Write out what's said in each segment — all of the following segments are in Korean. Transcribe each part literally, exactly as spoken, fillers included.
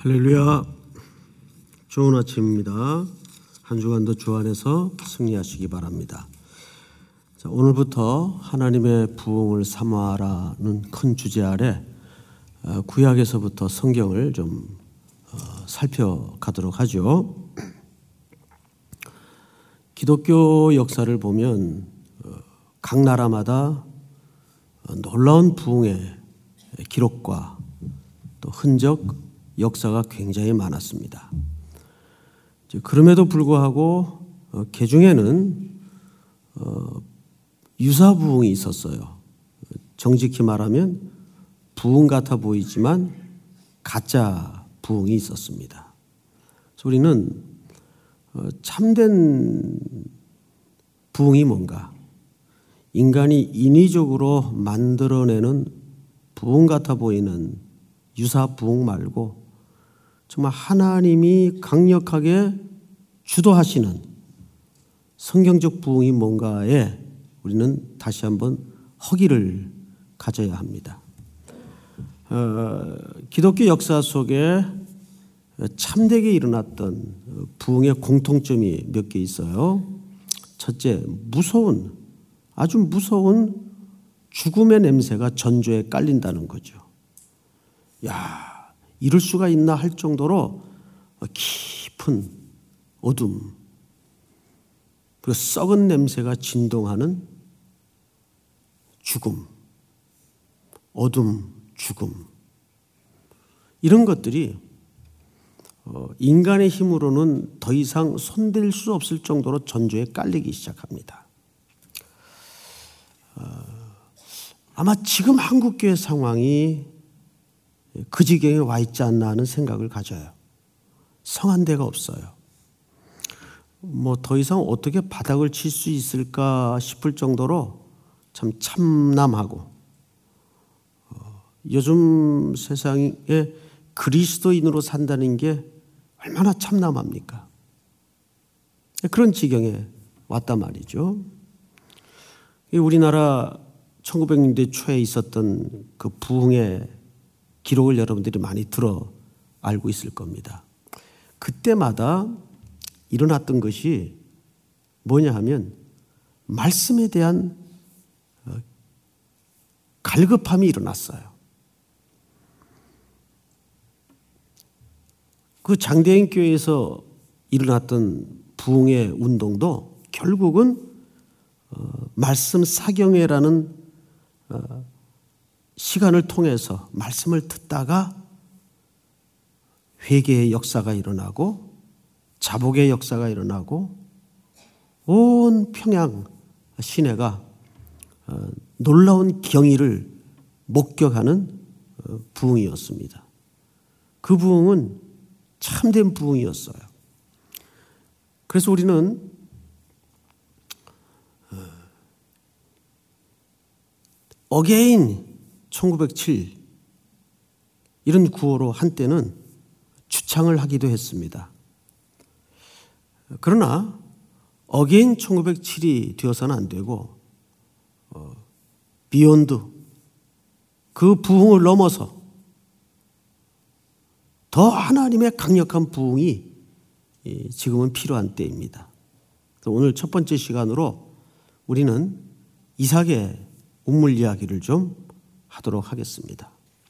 할렐루야. 좋은 아침입니다. 한 주간도 주 안에서 승리하시기 바랍니다. 자, 오늘부터 하나님의 부흥을 사모하라는 큰 주제 아래 구약에서부터 성경을 좀 살펴가도록 하죠. 기독교 역사를 보면 각 나라마다 놀라운 부흥의 기록과 또 흔적, 역사가 굉장히 많았습니다. 그럼에도 불구하고 개중에는 유사부흥이 있었어요. 정직히 말하면 부흥 같아 보이지만 가짜 부흥이 있었습니다. 우리는 참된 부흥이 뭔가, 인간이 인위적으로 만들어내는 부흥 같아 보이는 유사 부흥 말고 정말 하나님이 강력하게 주도하시는 성경적 부흥이 뭔가에 우리는 다시 한번 허기를 가져야 합니다. 어, 기독교 역사 속에 참되게 일어났던 부흥의 공통점이 몇 개 있어요. 첫째, 무서운, 아주 무서운 죽음의 냄새가 전조에 깔린다는 거죠. 야, 이럴 수가 있나 할 정도로 깊은 어둠, 그리고 썩은 냄새가 진동하는 죽음, 어둠, 죽음, 이런 것들이 인간의 힘으로는 더 이상 손댈 수 없을 정도로 전조에 깔리기 시작합니다. 아마 지금 한국교회 상황이 그 지경에 와 있지 않나 하는 생각을 가져요. 성한 데가 없어요. 뭐 더 이상 어떻게 바닥을 칠 수 있을까 싶을 정도로 참 참남하고, 요즘 세상에 그리스도인으로 산다는 게 얼마나 참남합니까? 그런 지경에 왔단 말이죠. 우리나라 천구백 년대 초에 있었던 그 부흥의 기록을 여러분들이 많이 들어 알고 있을 겁니다. 그때마다 일어났던 것이 뭐냐 하면 말씀에 대한 갈급함이 일어났어요. 그 장대인 교회에서 일어났던 부흥의 운동도 결국은 말씀 사경회라는 시간을 통해서 말씀을 듣다가 회개의 역사가 일어나고 자복의 역사가 일어나고 온 평양 시내가 놀라운 경이를 목격하는 부흥이었습니다. 그 부흥은 참된 부흥이었어요. 그래서 우리는 어게인 천구백칠 이런 구호로 한때는 주창을 하기도 했습니다. 그러나 어게인 천구백칠이 되어서는 안 되고 어, 비욘드, 그 부흥을 넘어서 더 하나님의 강력한 부흥이 지금은 필요한 때입니다. 오늘 첫 번째 시간으로 우리는 이삭의 운물 이야기를 좀 하도록 하겠습니다.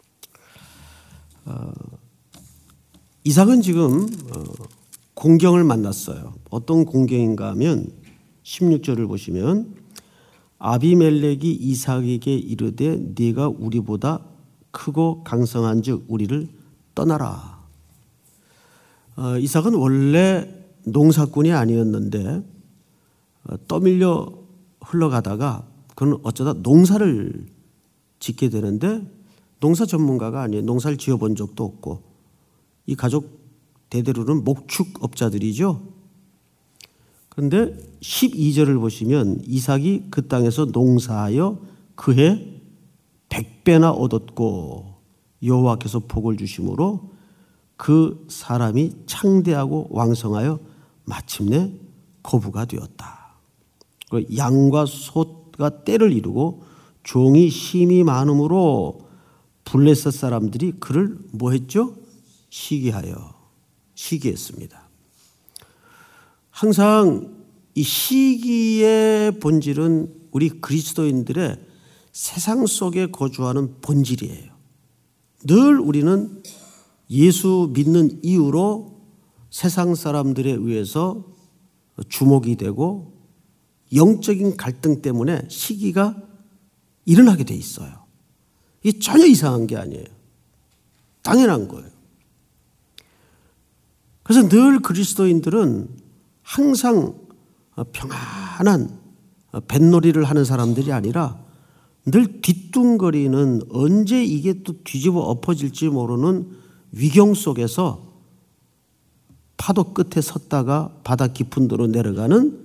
어, 이삭은 지금 어, 공경을 만났어요. 어떤 공경인가 하면 십육 절을 보시면 아비멜렉이 이삭에게 이르되 네가 우리보다 크고 강성한 즉 우리를 떠나라. 어, 이삭은 원래 농사꾼이 아니었는데 어, 떠밀려 흘러가다가 그는 어쩌다 농사를 짓게 되는데 농사 전문가가 아니에요. 농사를 지어본 적도 없고 이 가족 대대로는 목축업자들이죠. 그런데 십이 절을 보시면 이삭이 그 땅에서 농사하여 그해 백 배나 얻었고 여호와께서 복을 주심으로 그 사람이 창대하고 왕성하여 마침내 거부가 되었다. 양과 솥가 때를 이루고 종이 심이 많음으로 블레셋 사람들이 그를 뭐 했죠? 시기하여 시기했습니다. 항상 이 시기의 본질은 우리 그리스도인들의 세상 속에 거주하는 본질이에요. 늘 우리는 예수 믿는 이유로 세상 사람들에 의해서 주목이 되고 영적인 갈등 때문에 시기가 일어나게 돼 있어요. 이게 전혀 이상한 게 아니에요. 당연한 거예요. 그래서 늘 그리스도인들은 항상 평안한 뱃놀이를 하는 사람들이 아니라 늘 뒤뚱거리는, 언제 이게 또 뒤집어 엎어질지 모르는 위경 속에서 파도 끝에 섰다가 바다 깊은 데로 내려가는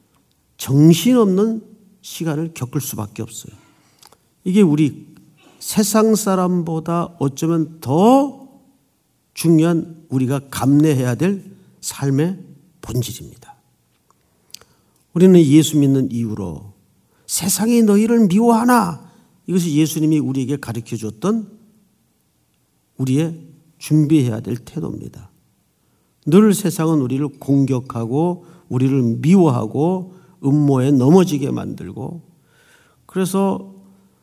정신없는 시간을 겪을 수밖에 없어요. 이게 우리 세상 사람보다 어쩌면 더 중요한, 우리가 감내해야 될 삶의 본질입니다. 우리는 예수 믿는 이유로 세상이 너희를 미워하나, 이것이 예수님이 우리에게 가르쳐 줬던 우리의 준비해야 될 태도입니다. 늘 세상은 우리를 공격하고 우리를 미워하고 음모에 넘어지게 만들고, 그래서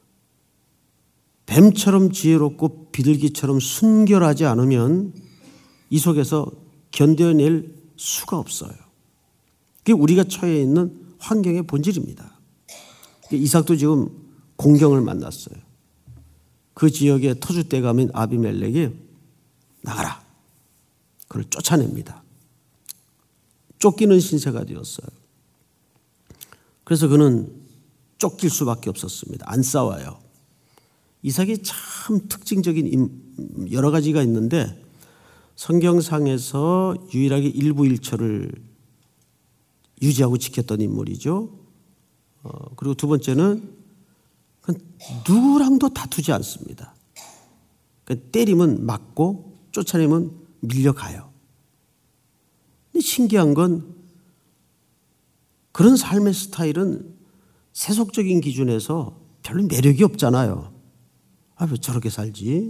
뱀처럼 지혜롭고 비둘기처럼 순결하지 않으면 이 속에서 견뎌낼 수가 없어요. 그게 우리가 처해 있는 환경의 본질입니다. 이삭도 지금 공경을 만났어요. 그 지역의 터줏대감인 아비멜렉이 나가라, 그를 쫓아냅니다. 쫓기는 신세가 되었어요. 그래서 그는 쫓길 수밖에 없었습니다. 안 싸워요. 이삭이 참 특징적인 여러 가지가 있는데, 성경상에서 유일하게 일부일처를 유지하고 지켰던 인물이죠. 어, 그리고 두 번째는 누구랑도 다투지 않습니다. 그러니까 때리면 맞고 쫓아내면 밀려가요. 근데 신기한 건 그런 삶의 스타일은 세속적인 기준에서 별로 매력이 없잖아요. 아, 왜 저렇게 살지?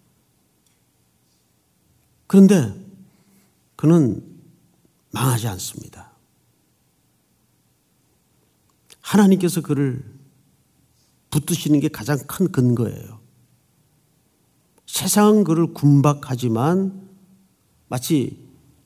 그런데 그는 망하지 않습니다. 하나님께서 그를 붙드시는 게 가장 큰 근거예요. 세상은 그를 군박하지만 마치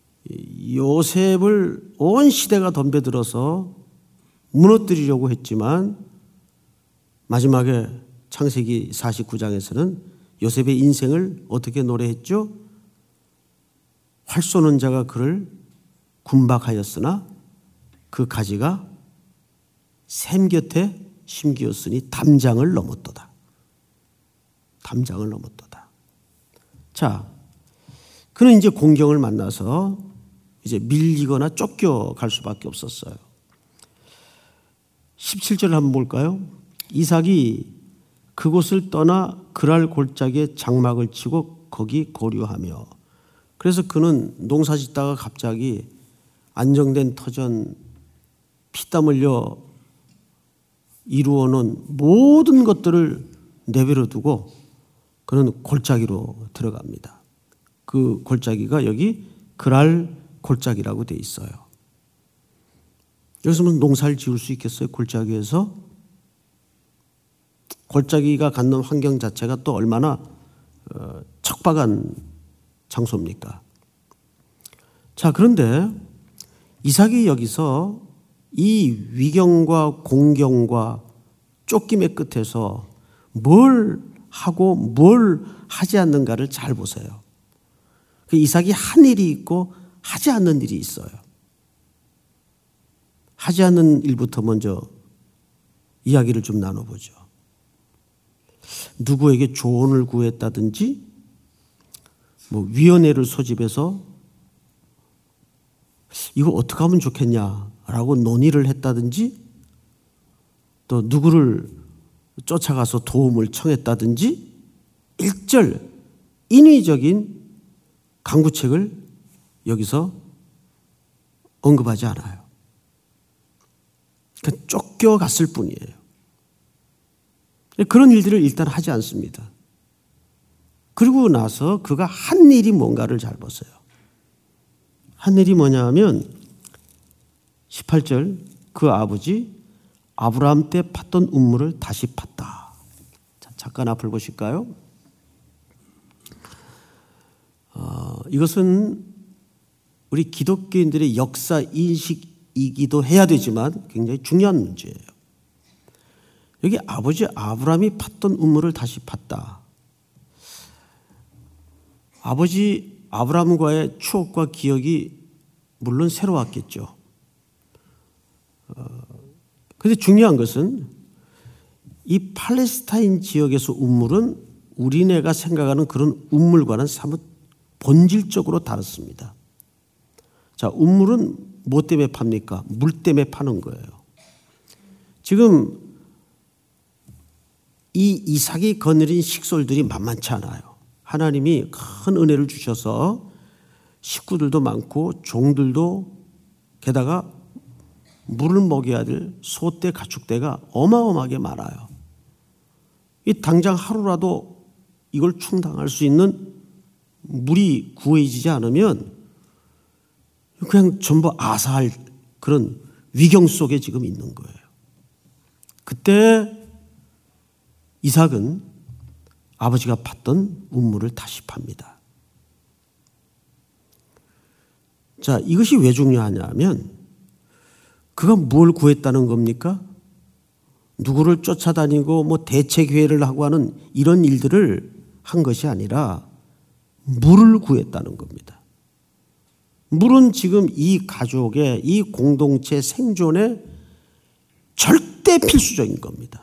요셉을 온 시대가 덤벼들어서 무너뜨리려고 했지만, 마지막에 창세기 사십구 장에서는 요셉의 인생을 어떻게 노래했죠? 활 쏘는 자가 그를 군박하였으나 그 가지가 샘 곁에 심기었으니 담장을 넘었도다. 담장을 넘었도다. 자, 그는 이제 공경을 만나서 이제 밀리거나 쫓겨갈 수밖에 없었어요. 십칠 절을 한번 볼까요? 이삭이 그곳을 떠나 그랄 골짜기에 장막을 치고 거기 거류하며, 그래서 그는 농사 짓다가 갑자기 안정된 터전, 피땀 흘려 이루어놓은 모든 것들을 내버려 두고 그는 골짜기로 들어갑니다. 그 골짜기가 여기 그랄 골짜기라고 돼 있어요. 여기서 농사를 지을 수 있겠어요? 골짜기에서? 골짜기가 갖는 환경 자체가 또 얼마나 척박한 장소입니까? 자, 그런데 이삭이 여기서 이 위경과 공경과 쫓김의 끝에서 뭘 하고 뭘 하지 않는가를 잘 보세요. 그 이삭이 한 일이 있고 하지 않는 일이 있어요. 하지 않는 일부터 먼저 이야기를 좀 나눠보죠. 누구에게 조언을 구했다든지, 뭐 위원회를 소집해서 이거 어떻게 하면 좋겠냐라고 논의를 했다든지, 또 누구를 쫓아가서 도움을 청했다든지, 일절 인위적인 강구책을 여기서 언급하지 않아요. 그냥 쫓겨갔을 뿐이에요. 그런 일들을 일단 하지 않습니다. 그리고 나서 그가 한 일이 뭔가를 잘 보세요. 한 일이 뭐냐 하면 십팔 절, 그 아버지 아브라함 때 팠던 우물을 다시 팠다. 자, 잠깐 앞을 보실까요? 어, 이것은 우리 기독교인들의 역사 인식이기도 해야 되지만 굉장히 중요한 문제예요. 여기 아버지 아브라함이 팠던 우물을 다시 팠다. 아버지 아브라함과의 추억과 기억이 물론 새로웠겠죠. 그런데 어, 중요한 것은 이 팔레스타인 지역에서 우물은 우리네가 생각하는 그런 우물과는 사뭇 본질적으로 다릅니다. 자, 우물은 뭐 때문에 팝니까? 물 때문에 파는 거예요. 지금 이 이삭이 거느린 식솔들이 만만치 않아요. 하나님이 큰 은혜를 주셔서 식구들도 많고 종들도 게다가 물을 먹여야 될 소떼 가축대가 어마어마하게 많아요. 이 당장 하루라도 이걸 충당할 수 있는 물이 구해지지 않으면 그냥 전부 아사할 그런 위경 속에 지금 있는 거예요. 그때 이삭은 아버지가 팠던 우물을 다시 팝니다. 자, 이것이 왜 중요하냐면 그가 뭘 구했다는 겁니까? 누구를 쫓아다니고 뭐 대책회의를 하고 하는 이런 일들을 한 것이 아니라 물을 구했다는 겁니다. 물은 지금 이 가족의 이 공동체 생존에 절대 필수적인 겁니다.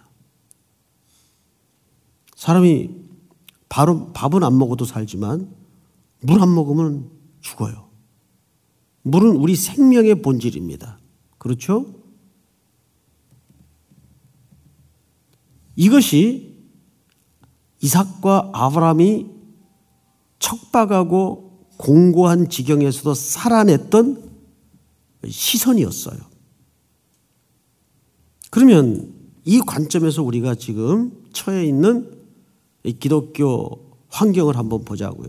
사람이 바로 밥은 안 먹어도 살지만 물 안 먹으면 죽어요. 물은 우리 생명의 본질입니다. 그렇죠? 이것이 이삭과 아브라함이 척박하고 공고한 지경에서도 살아냈던 시선이었어요. 그러면 이 관점에서 우리가 지금 처해 있는 이 기독교 환경을 한번 보자고요.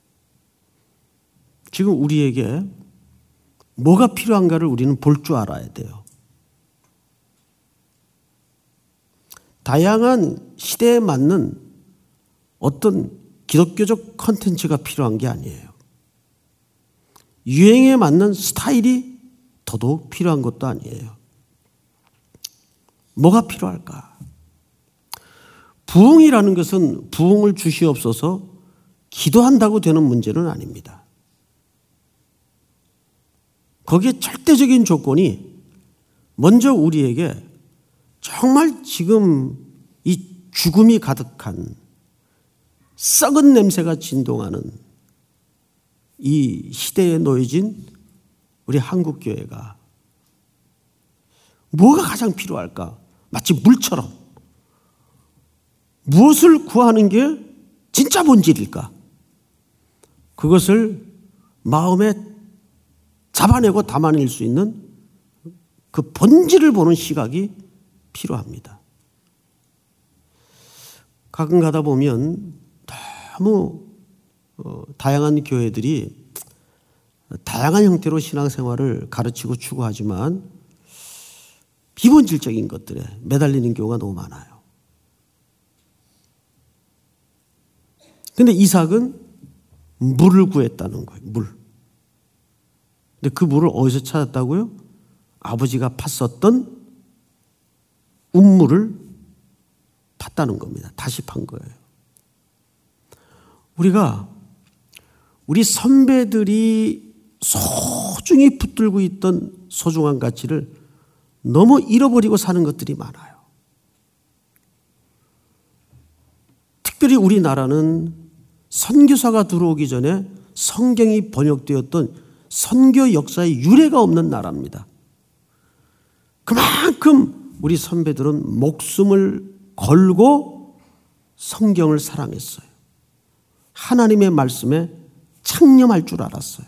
지금 우리에게 뭐가 필요한가를 우리는 볼 줄 알아야 돼요. 다양한 시대에 맞는 어떤 기독교적 컨텐츠가 필요한 게 아니에요. 유행에 맞는 스타일이 더더욱 필요한 것도 아니에요. 뭐가 필요할까? 부흥이라는 것은 부흥을 주시옵소서 기도한다고 되는 문제는 아닙니다. 거기에 절대적인 조건이 먼저 우리에게 정말 지금 이 죽음이 가득한 썩은 냄새가 진동하는 이 시대에 놓여진 우리 한국교회가 뭐가 가장 필요할까? 마치 물처럼 무엇을 구하는 게 진짜 본질일까? 그것을 마음에 잡아내고 담아낼 수 있는 그 본질을 보는 시각이 필요합니다. 가끔 가다 보면 너무 어, 다양한 교회들이 다양한 형태로 신앙생활을 가르치고 추구하지만 비본질적인 것들에 매달리는 경우가 너무 많아요. 그런데 이삭은 물을 구했다는 거예요. 물. 근데 그 물을 어디서 찾았다고요? 아버지가 팠었던 우물을 팠다는 겁니다. 다시 판 거예요. 우리가 우리 선배들이 소중히 붙들고 있던 소중한 가치를 너무 잃어버리고 사는 것들이 많아요. 특별히 우리나라는 선교사가 들어오기 전에 성경이 번역되었던 선교 역사의 유례가 없는 나라입니다. 그만큼 우리 선배들은 목숨을 걸고 성경을 사랑했어요. 하나님의 말씀에 창념할 줄 알았어요.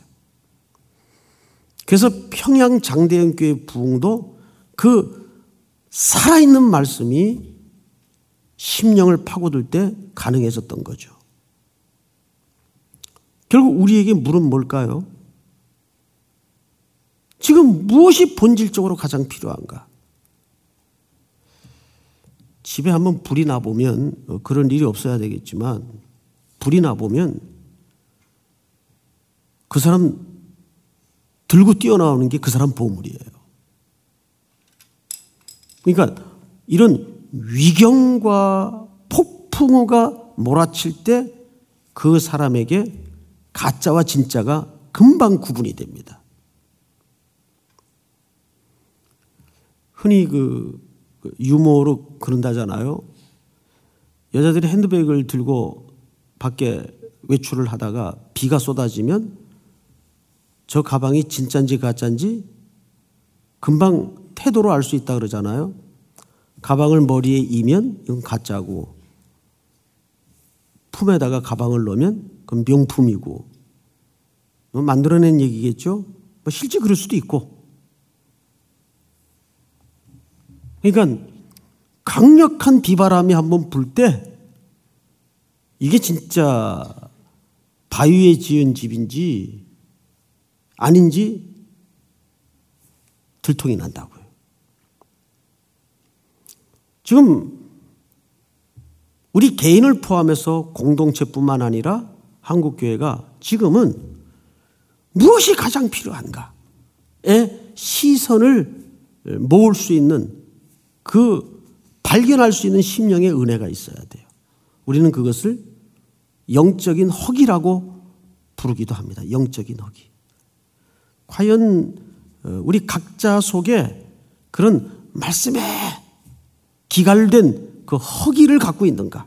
그래서 평양 장대현교회 부흥도 그 살아있는 말씀이 심령을 파고들 때 가능해졌던 거죠. 결국 우리에게 물은 뭘까요? 지금 무엇이 본질적으로 가장 필요한가? 집에 한번 불이 나보면, 그런 일이 없어야 되겠지만 불이 나보면 그 사람 들고 뛰어나오는 게 그 사람 보물이에요. 그러니까 이런 위경과 폭풍우가 몰아칠 때 그 사람에게 가짜와 진짜가 금방 구분이 됩니다. 흔히 그 유머로 그런다잖아요. 여자들이 핸드백을 들고 밖에 외출을 하다가 비가 쏟아지면 저 가방이 진짜인지 가짜인지 금방 태도로 알 수 있다 그러잖아요. 가방을 머리에 이면 이건 가짜고, 품에다가 가방을 넣으면 그건 명품이고, 만들어낸 얘기겠죠. 뭐 실제 그럴 수도 있고. 그러니까 강력한 비바람이 한번 불 때 이게 진짜 바위에 지은 집인지 아닌지 들통이 난다고요. 지금 우리 개인을 포함해서 공동체뿐만 아니라 한국교회가 지금은 무엇이 가장 필요한가에 시선을 모을 수 있는, 그 발견할 수 있는 심령의 은혜가 있어야 돼요. 우리는 그것을 영적인 허기라고 부르기도 합니다. 영적인 허기. 과연 우리 각자 속에 그런 말씀에 기갈된 그 허기를 갖고 있는가?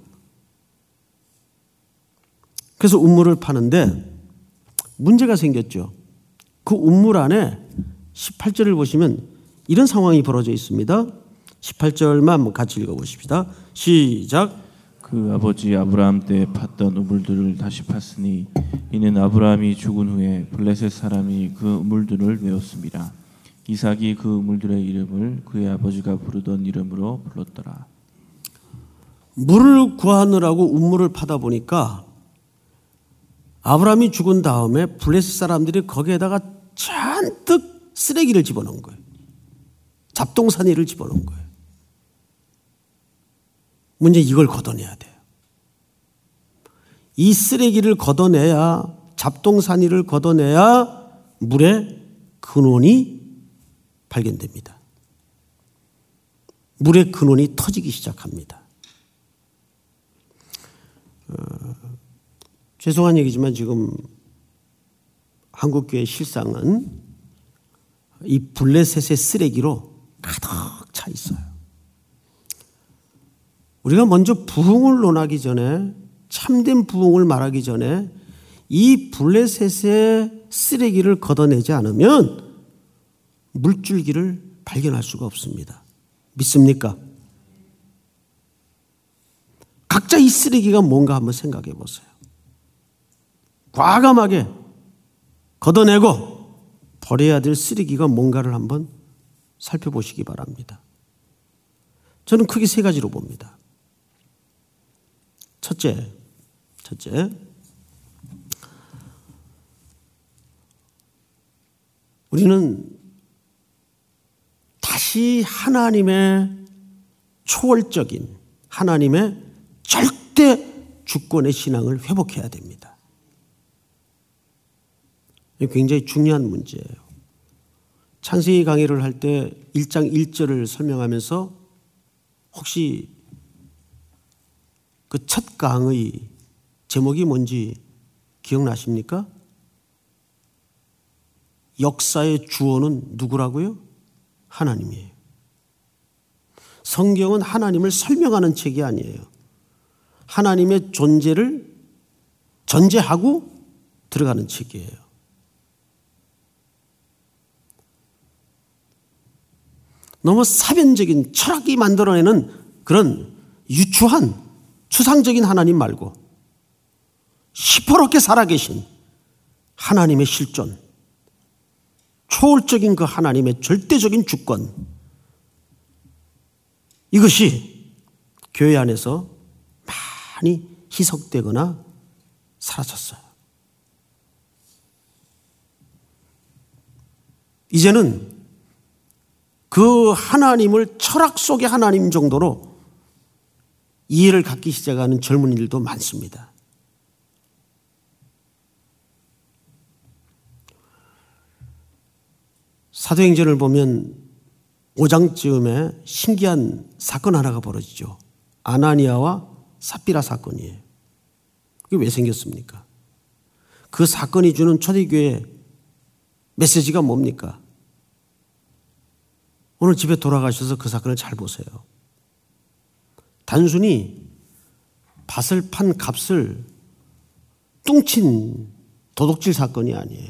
그래서 운물을 파는데 문제가 생겼죠. 그 운물 안에 십팔 절을 보시면 이런 상황이 벌어져 있습니다. 십팔 절만 같이 읽어보십시다. 시작. 그 아버지 아브라함 때 팠던 우물들을 다시 팠으니 이는 아브라함이 죽은 후에 블레셋 사람이 그 우물들을 메웠습니다. 이삭이 그 우물들의 이름을 그의 아버지가 부르던 이름으로 불렀더라. 물을 구하느라고 우물을 파다 보니까 아브라함이 죽은 다음에 블레셋 사람들이 거기에다가 잔뜩 쓰레기를 집어넣은 거예요. 잡동사니를 집어넣은 거예요. 문제 이걸 걷어내야 돼요. 이 쓰레기를 걷어내야, 잡동사니를 걷어내야 물의 근원이 발견됩니다. 물의 근원이 터지기 시작합니다. 어, 죄송한 얘기지만 지금 한국교회 실상은 이 블레셋의 쓰레기로 가득 차 있어요. 우리가 먼저 부흥을 논하기 전에, 참된 부흥을 말하기 전에 이 블레셋의 쓰레기를 걷어내지 않으면 물줄기를 발견할 수가 없습니다. 믿습니까? 각자 이 쓰레기가 뭔가 한번 생각해 보세요. 과감하게 걷어내고 버려야 될 쓰레기가 뭔가를 한번 살펴보시기 바랍니다. 저는 크게 세 가지로 봅니다. 첫째, 첫째, 우리는 다시 하나님의 초월적인, 하나님의 절대 주권의 신앙을 회복해야 됩니다. 이게 굉장히 중요한 문제예요. 창세기 강의를 할 때 일 장 일 절을 설명하면서 혹시 그 첫 강의 제목이 뭔지 기억나십니까? 역사의 주어는 누구라고요? 하나님이에요. 성경은 하나님을 설명하는 책이 아니에요. 하나님의 존재를 전제하고 들어가는 책이에요. 너무 사변적인 철학이 만들어내는 그런 유추한 추상적인 하나님 말고 시퍼렇게 살아계신 하나님의 실존, 초월적인 그 하나님의 절대적인 주권, 이것이 교회 안에서 많이 희석되거나 사라졌어요. 이제는 그 하나님을 철학 속의 하나님 정도로 이해를 갖기 시작하는 젊은이들도 많습니다. 사도행전을 보면 오 장쯤에 신기한 사건 하나가 벌어지죠. 아나니아와 삽비라 사건이에요. 그게 왜 생겼습니까? 그 사건이 주는 초대교회 메시지가 뭡니까? 오늘 집에 돌아가셔서 그 사건을 잘 보세요. 단순히 밭을 판 값을 뚱친 도둑질 사건이 아니에요.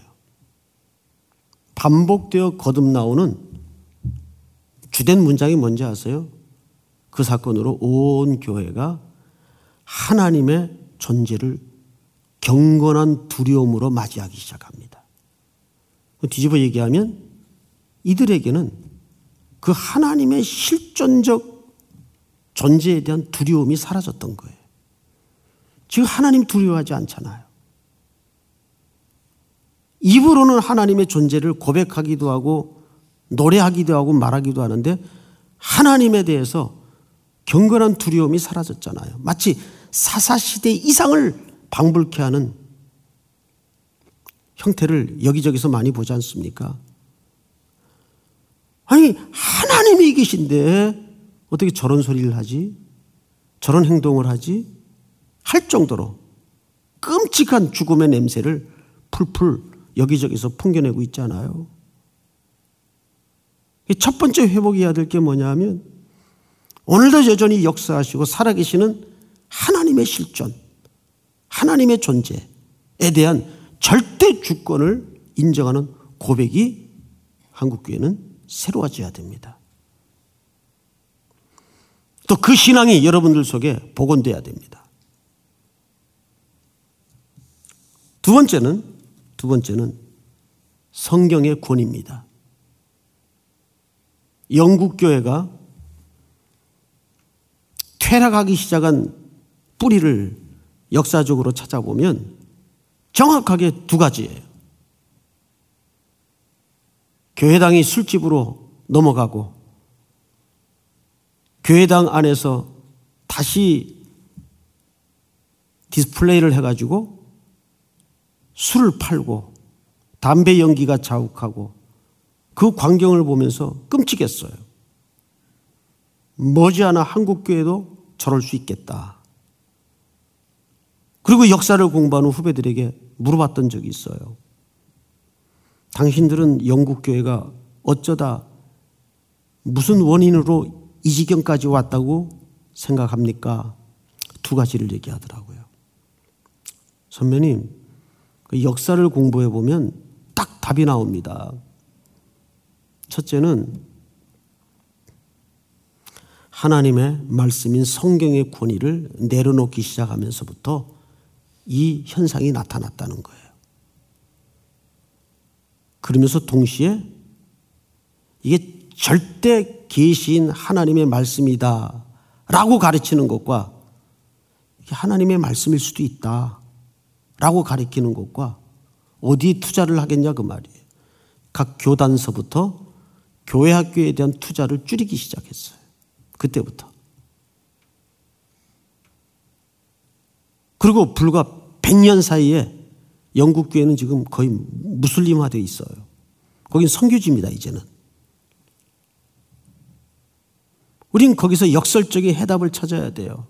반복되어 거듭나오는 주된 문장이 뭔지 아세요? 그 사건으로 온 교회가 하나님의 존재를 경건한 두려움으로 맞이하기 시작합니다. 뒤집어 얘기하면 이들에게는 그 하나님의 실존적 존재에 대한 두려움이 사라졌던 거예요. 지금 하나님 두려워하지 않잖아요. 입으로는 하나님의 존재를 고백하기도 하고 노래하기도 하고 말하기도 하는데 하나님에 대해서 경건한 두려움이 사라졌잖아요. 마치 사사시대 이상을 방불케 하는 형태를 여기저기서 많이 보지 않습니까? 아니, 하나님이 계신데 어떻게 저런 소리를 하지? 저런 행동을 하지? 할 정도로 끔찍한 죽음의 냄새를 풀풀 여기저기서 풍겨내고 있잖아요. 첫 번째 회복해야 될 게 뭐냐 하면 오늘도 여전히 역사하시고 살아계시는 하나님의 실존, 하나님의 존재에 대한 절대 주권을 인정하는 고백이 한국교회는 새로워져야 됩니다. 또 그 신앙이 여러분들 속에 복원돼야 됩니다. 두 번째는 두 번째는 성경의 권위입니다. 영국 교회가 퇴락하기 시작한 뿌리를 역사적으로 찾아보면 정확하게 두 가지예요. 교회당이 술집으로 넘어가고 교회당 안에서 다시 디스플레이를 해가지고 술을 팔고 담배 연기가 자욱하고 그 광경을 보면서 끔찍했어요. 머지않아 한국교회도 저럴 수 있겠다. 그리고 역사를 공부하는 후배들에게 물어봤던 적이 있어요. 당신들은 영국교회가 어쩌다 무슨 원인으로 이 지경까지 왔다고 생각합니까? 두 가지를 얘기하더라고요. 선배님, 그 역사를 공부해 보면 딱 답이 나옵니다. 첫째는 하나님의 말씀인 성경의 권위를 내려놓기 시작하면서부터 이 현상이 나타났다는 거예요. 그러면서 동시에 이게 절대 계시인 하나님의 말씀이다 라고 가르치는 것과 이게 하나님의 말씀일 수도 있다 라고 가르치는 것과 어디에 투자를 하겠냐 그 말이에요. 각 교단서부터 교회 학교에 대한 투자를 줄이기 시작했어요. 그때부터. 그리고 불과 백 년 사이에 영국 교회는 지금 거의 무슬림화되어 있어요. 거긴 선교지입니다, 이제는. 우린 거기서 역설적인 해답을 찾아야 돼요.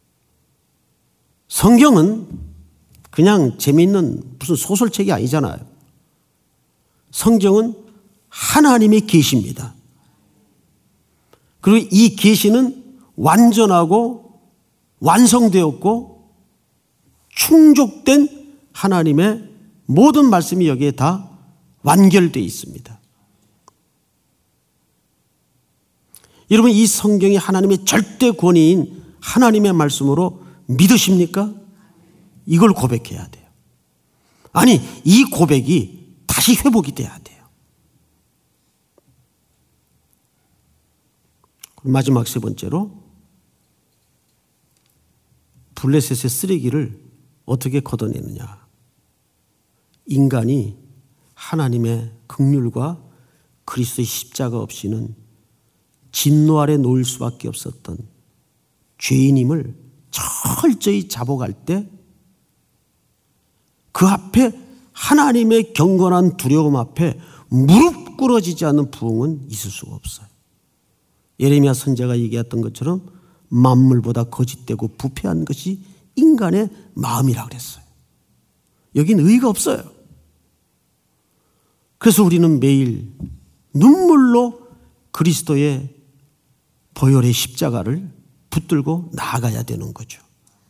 성경은 그냥 재미있는 무슨 소설책이 아니잖아요. 성경은 하나님의 계시입니다. 그리고 이 계시는 완전하고 완성되었고 충족된 하나님의 모든 말씀이 여기에 다 완결되어 있습니다. 여러분, 이 성경이 하나님의 절대 권위인 하나님의 말씀으로 믿으십니까? 이걸 고백해야 돼요. 아니, 이 고백이 다시 회복이 돼야 돼요. 마지막 세 번째로 블레셋의 쓰레기를 어떻게 걷어내느냐. 인간이 하나님의 긍휼과 그리스도의 십자가 없이는 진노 아래 놓일 수밖에 없었던 죄인임을 철저히 잡아갈 때 그 앞에 하나님의 경건한 두려움 앞에 무릎 꿇어지지 않는 부흥은 있을 수가 없어요. 예레미야 선지자가 얘기했던 것처럼 만물보다 거짓되고 부패한 것이 인간의 마음이라 그랬어요. 여긴 의가 없어요. 그래서 우리는 매일 눈물로 그리스도의 보혈의 십자가를 붙들고 나아가야 되는 거죠.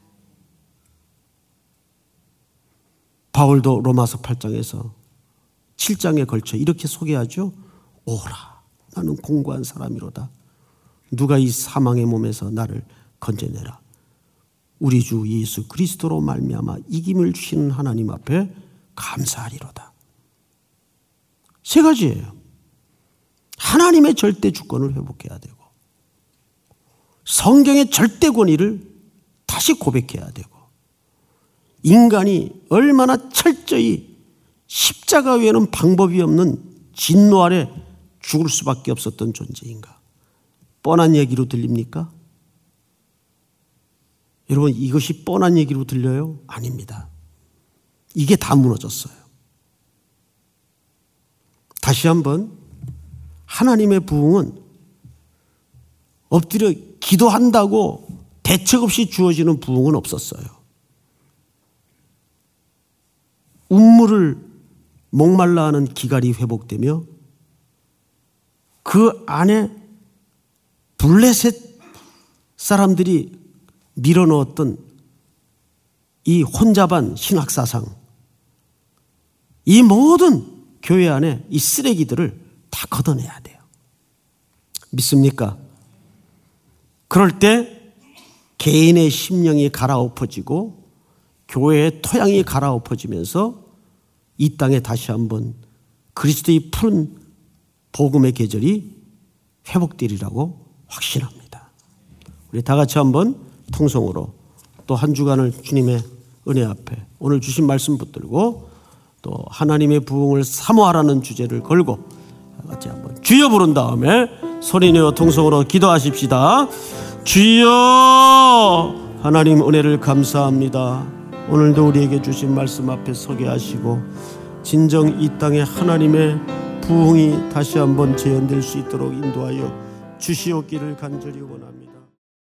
바울도 로마서 팔 장에서 칠 장에 걸쳐 이렇게 소개하죠. 오라, 나는 공고한 사람이로다. 누가 이 사망의 몸에서 나를 건져내라. 우리 주 예수 그리스도로 말미암아 이김을 주시는 하나님 앞에 감사하리로다. 세 가지예요. 하나님의 절대 주권을 회복해야 되고, 성경의 절대 권위를 다시 고백해야 되고, 인간이 얼마나 철저히 십자가 외에는 방법이 없는 진노 아래 죽을 수밖에 없었던 존재인가. 뻔한 얘기로 들립니까? 여러분, 이것이 뻔한 얘기로 들려요? 아닙니다. 이게 다 무너졌어요. 다시 한번, 하나님의 부흥은 엎드려 기도한다고 대책 없이 주어지는 부흥은 없었어요. 운물을 목말라 하는 기갈이 회복되며 그 안에 블레셋 사람들이 밀어넣었던 이 혼잡한 신학사상, 이 모든 교회 안에 이 쓰레기들을 다 걷어내야 돼요. 믿습니까? 그럴 때 개인의 심령이 갈아엎어지고 교회의 토양이 갈아엎어지면서 이 땅에 다시 한번 그리스도의 푸른 복음의 계절이 회복되리라고 확신합니다. 우리 다 같이 한번 통성으로 또 한 주간을 주님의 은혜 앞에 오늘 주신 말씀 붙들고 또 하나님의 부흥을 사모하라는 주제를 걸고 같이 한번 주여 부른 다음에 소리내어 통성으로 기도하십시다. 주여, 하나님 은혜를 감사합니다. 오늘도 우리에게 주신 말씀 앞에 서게 하시고 진정 이 땅에 하나님의 부흥이 다시 한번 재현될 수 있도록 인도하여 주시옵기를 간절히 원합니다.